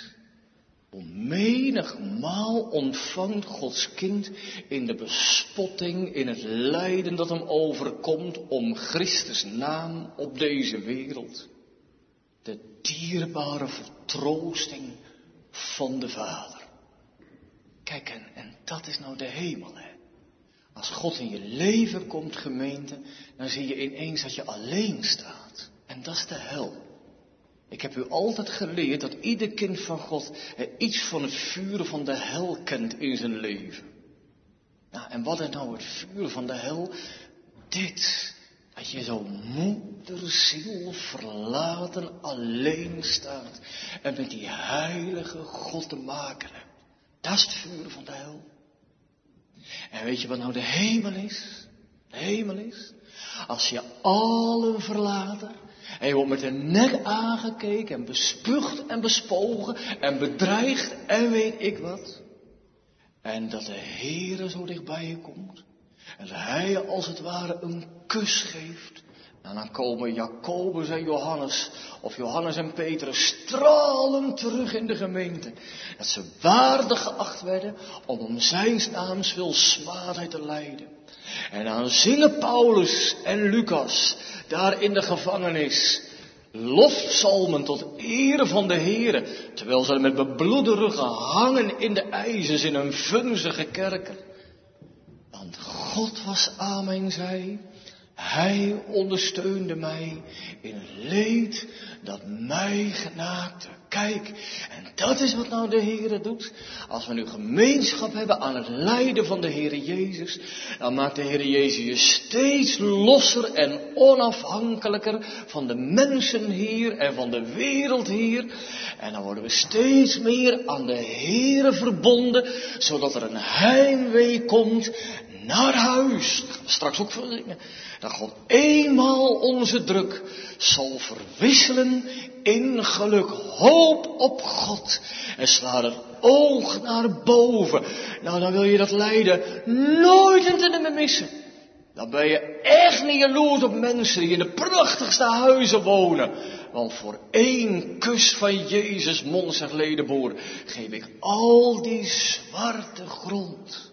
S1: Menigmaal ontvangt Gods kind in de bespotting, in het lijden dat hem overkomt om Christus naam op deze wereld. De dierbare vertroosting van de Vader. Kijk, en dat is nou de hemel, hè. Als God in je leven komt, gemeente, dan zie je ineens dat je alleen staat. En dat is de hel. Ik heb u altijd geleerd dat ieder kind van God iets van het vuur van de hel kent in zijn leven. Nou, en wat is nou het vuur van de hel? Dit, dat je zo moederziel verlaten alleen staat en met die heilige God te maken hebt. Dat is het vuur van de hel. En weet je wat nou de hemel is? De hemel is, als je allen verlaten
S2: En je wordt met de nek aangekeken en bespuugd en bespogen en bedreigd en weet ik wat. En dat de Heere zo dicht bij je komt. En dat hij je als het ware een kus geeft. En dan komen Jacobus en Johannes, of Johannes en Petrus, stralend terug in de gemeente. Dat ze waardig geacht werden om zijn naams wil smaadheid te lijden. En dan zingen Paulus en Lucas daar in de gevangenis lofpsalmen tot ere van de Heere, terwijl ze met bebloede ruggen hangen in de ijzers in een vunzige kerker. Want God was aan mijn zij. Hij ondersteunde mij in het leed dat mij genaakte. Kijk, en dat is wat nou de Heere doet. Als we nu gemeenschap hebben aan het lijden van de Heere Jezus, dan maakt de Heere Jezus je steeds losser en onafhankelijker van de mensen hier en van de wereld hier. En dan worden we steeds meer aan de Heere verbonden, zodat er een heimwee komt naar huis. Dat gaan we straks ook veel dingen. Dat God eenmaal onze druk zal verwisselen in geluk. Hoop op God. En sla het oog naar boven. Nou, dan wil je dat lijden nooit en te nimmer missen. Dan ben je echt niet jaloers op mensen die in de prachtigste huizen wonen. Want voor 1 kus van Jezus mondzeg ledeboor geef ik al die zwarte grond.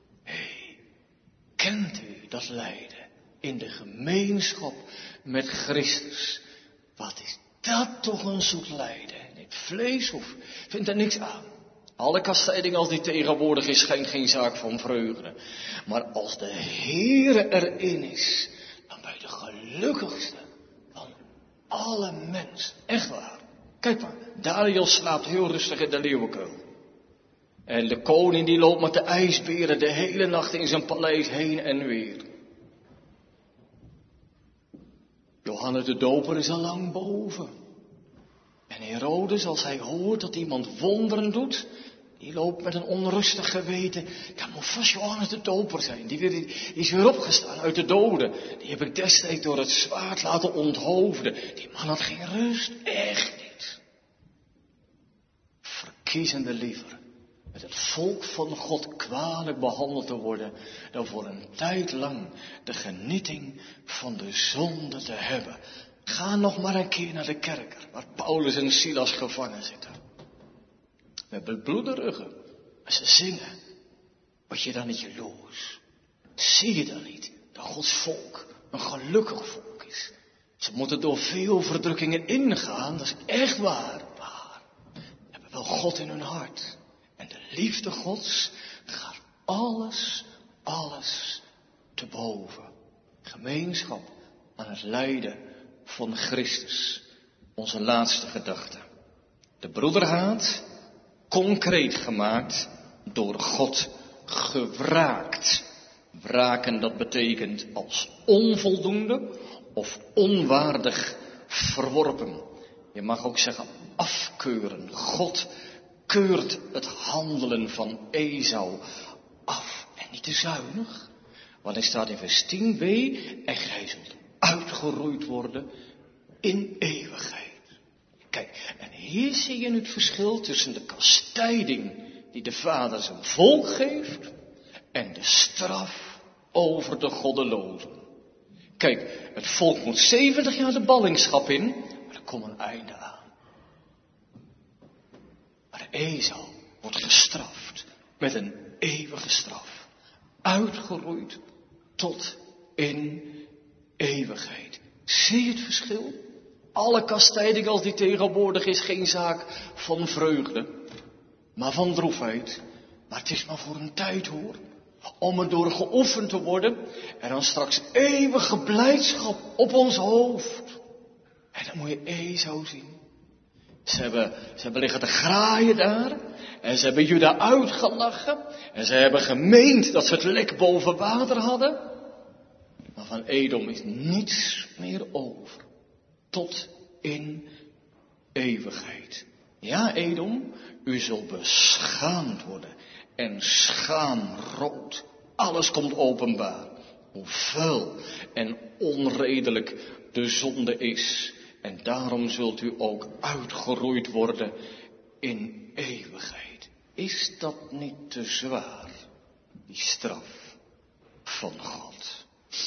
S2: Kent u dat lijden in de gemeenschap met Christus? Wat is dat toch een zoet lijden? Het vlees vindt er niks aan. Alle kastijding als die tegenwoordig is, geen zaak van vreugde. Maar als de Heere erin is, dan ben je de gelukkigste van alle mensen. Echt waar. Kijk maar, Daniel slaapt heel rustig in de leeuwenkuil. En de koning die loopt met de ijsberen de hele nacht in zijn paleis heen en weer. Johannes de Doper is al lang boven. En Herodes, als hij hoort dat iemand wonderen doet, die loopt met een onrustig geweten. Dat moet vast Johannes de Doper zijn. Die is weer opgestaan uit de doden. Die heb ik destijds door het zwaard laten onthoofden. Die man had geen rust. Echt niet. Verkiezende liever met het volk van God kwalijk behandeld te worden, dan voor een tijd lang de genieting van de zonde te hebben. Ga nog maar een keer naar de kerker, waar Paulus en Silas gevangen zitten. Met bebloede ruggen. Maar ze zingen. Word je dan niet jaloers? Zie je dan niet dat Gods volk een gelukkig volk is? Ze moeten door veel verdrukkingen ingaan, dat is echt waar. Maar ze hebben wel God in hun hart. En de liefde Gods gaat alles te boven. Gemeenschap aan het lijden van Christus. Onze laatste gedachte. De broederhaat, concreet gemaakt, door God gewraakt. Wraken, dat betekent als onvoldoende of onwaardig verworpen. Je mag ook zeggen afkeuren. God keurt het handelen van Esau af. En niet te zuinig. Want hij staat in vers 10b. En gij zult uitgeroeid worden in eeuwigheid. Kijk, en hier zie je het verschil tussen de kastijding die de Vader zijn volk geeft en de straf over de goddelozen. Kijk, het volk moet 70 jaar de ballingschap in, maar er komt een einde aan. Maar Esau wordt gestraft met een eeuwige straf. Uitgeroeid tot in eeuwigheid. Zie je het verschil? Alle kastijding als die tegenwoordig is geen zaak van vreugde, maar van droefheid. Maar het is maar voor een tijd hoor. Om er door geoefend te worden en dan straks eeuwige blijdschap op ons hoofd. En dan moet je Esau zien. Ze hebben liggen te graaien daar. En ze hebben Juda uitgelachen. En ze hebben gemeend dat ze het lek boven water hadden. Maar van Edom is niets meer over. Tot in eeuwigheid. Ja, Edom, u zult beschaamd worden. En schaamrood. Alles komt openbaar. Hoe vuil en onredelijk de zonde is. En daarom zult u ook uitgeroeid worden in eeuwigheid. Is dat niet te zwaar, die straf van God?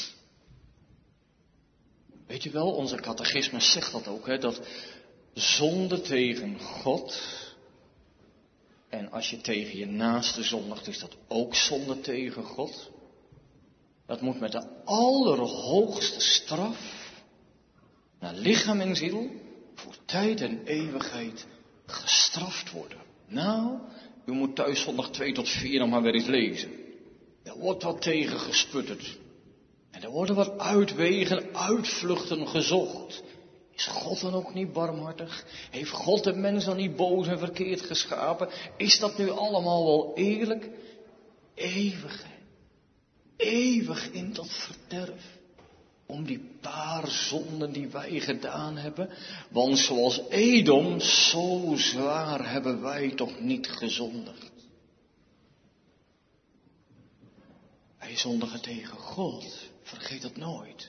S2: Weet je wel, onze catechismus zegt dat ook, hè, dat zonde tegen God, en als je tegen je naaste zondigt, is dat ook zonde tegen God. Dat moet met de allerhoogste straf, naar lichaam en ziel, voor tijd en eeuwigheid gestraft worden. Nou, u moet thuis zondag 2 tot 4 nog maar weer eens lezen. Er wordt wat tegen gesputterd. En er worden wat uitwegen, uitvluchten gezocht. Is God dan ook niet barmhartig? Heeft God de mens dan niet boos en verkeerd geschapen? Is dat nu allemaal wel eerlijk? Eeuwig in dat verderf. Om die paar zonden die wij gedaan hebben. Want zoals Edom, zo zwaar hebben wij toch niet gezondigd. Wij zondigen tegen God. Vergeet dat nooit.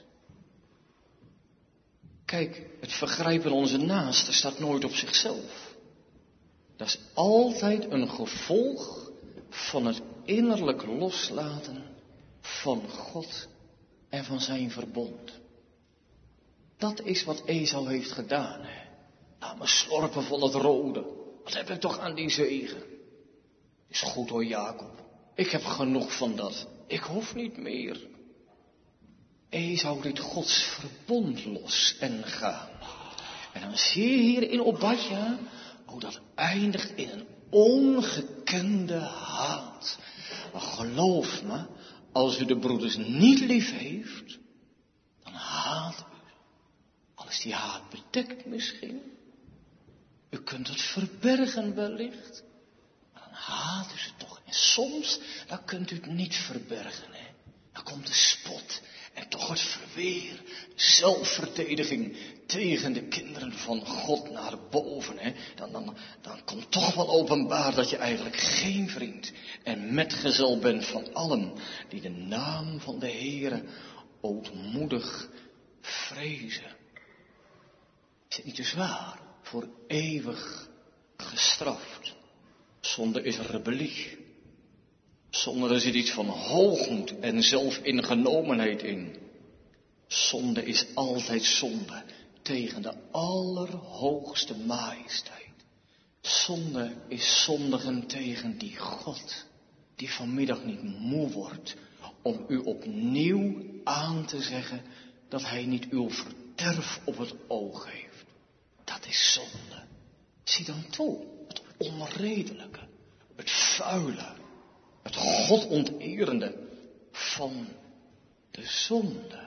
S2: Kijk, het vergrijpen onze naasten staat nooit op zichzelf. Dat is altijd een gevolg van het innerlijk loslaten van God en van zijn verbond. Dat is wat Esau heeft gedaan. Hè? Laat me slorpen van het rode. Wat heb ik toch aan die zegen? Is goed hoor, Jacob. Ik heb genoeg van dat. Ik hoef niet meer. Esau liet Gods verbond los en gaan. En dan zie je hier in Obadja hoe dat eindigt in een ongekende haat. Maar geloof me, als u de broeders niet lief heeft, dan haat u. Al is die haat bedekt misschien. U kunt het verbergen wellicht. Maar dan haat u ze toch. En soms, dan kunt u het niet verbergen. Hè. Dan komt de spot. En toch het verweer, zelfverdediging tegen de kinderen van God naar boven. Hè. Dan komt toch wel openbaar dat je eigenlijk geen vriend en metgezel bent van allen die de naam van de Heere ootmoedig vrezen. Is het niet te zwaar? Voor eeuwig gestraft. Zonde is rebellie. Zonde, er zit iets van hoogmoed en zelfingenomenheid in. Zonde is altijd zonde tegen de allerhoogste majesteit. Zonde is zondigen tegen die God, die vanmiddag niet moe wordt om u opnieuw aan te zeggen dat hij niet uw verderf op het oog heeft. Dat is zonde. Zie dan toe, het onredelijke, het vuile, het godonterende van de zonde.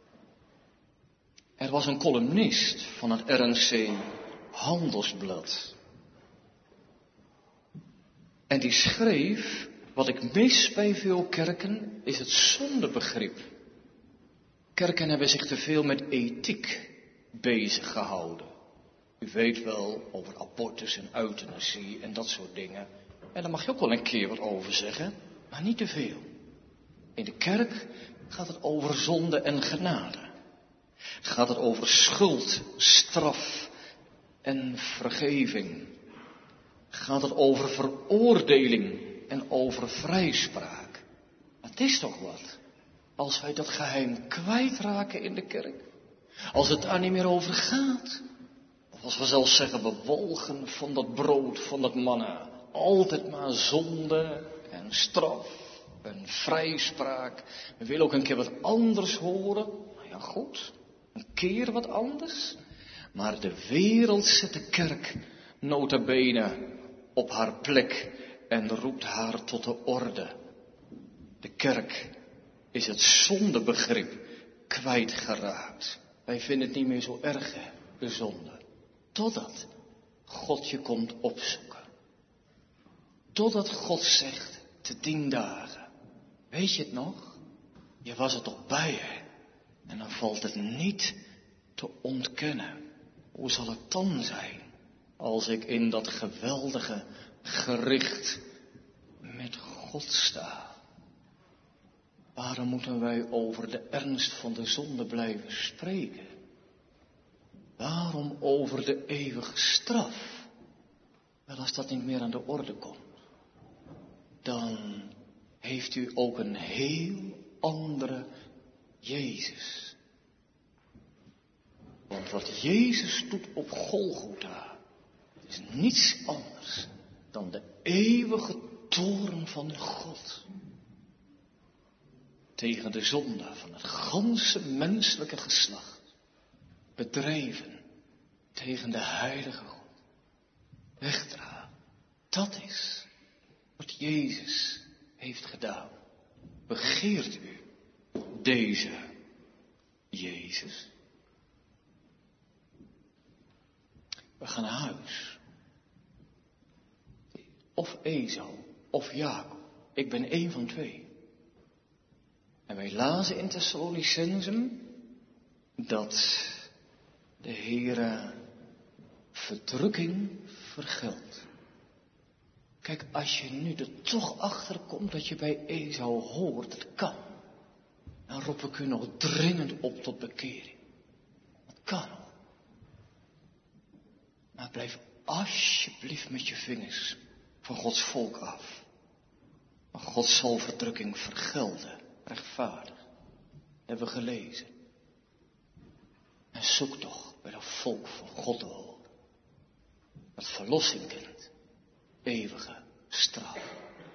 S2: Er was een columnist van het RNC Handelsblad. En die schreef, wat ik mis bij veel kerken, is het zondebegrip. Kerken hebben zich te veel met ethiek bezig gehouden. U weet wel, over abortus en euthanasie en dat soort dingen. En daar mag je ook wel een keer wat over zeggen, maar niet te veel. In de kerk gaat het over zonde en genade. Gaat het over schuld, straf en vergeving. Gaat het over veroordeling en over vrijspraak. Het is toch wat, als wij dat geheim kwijtraken in de kerk. Als het daar niet meer over gaat. Of als we zelfs zeggen, we walgen van dat brood, van dat manna. Altijd maar zonde en straf en vrijspraak. We willen ook een keer wat anders horen. Nou ja, goed. Een keer wat anders. Maar de wereld zet de kerk nota bene op haar plek en roept haar tot de orde. De kerk is het zondebegrip kwijtgeraakt. Wij vinden het niet meer zo erg, hè, de zonde. Totdat God je komt opzoeken. Totdat God zegt, te 10 dagen. Weet je het nog? Je was er toch bij, hè? En dan valt het niet te ontkennen. Hoe zal het dan zijn als ik in dat geweldige gericht met God sta? Waarom moeten wij over de ernst van de zonde blijven spreken? Waarom over de eeuwige straf? Wel, als dat niet meer aan de orde komt, dan heeft u ook een heel andere Jezus. Want wat Jezus doet op Golgotha is niets anders dan de eeuwige toorn van God. Tegen de zonde van het ganse menselijke geslacht. Bedreven tegen de heilige God. Wegdragen. Dat is wat Jezus heeft gedaan. Begeert u deze Jezus? We gaan naar huis. Of Esau, of Jacob. Ik ben één van twee. En wij lazen in Thessalonicenzen dat de Heere verdrukking vergeldt. Kijk, als je nu er toch achter komt dat je bij Esau hoort, het kan. Dan roep ik u nog dringend op tot bekering. Het kan nog. Maar blijf alsjeblieft met je vingers van Gods volk af. Maar God zal verdrukking vergelden, rechtvaardig. Dat hebben we gelezen. En zoek toch bij dat volk van God te horen. Dat verlossing kent. Eeuwige straf.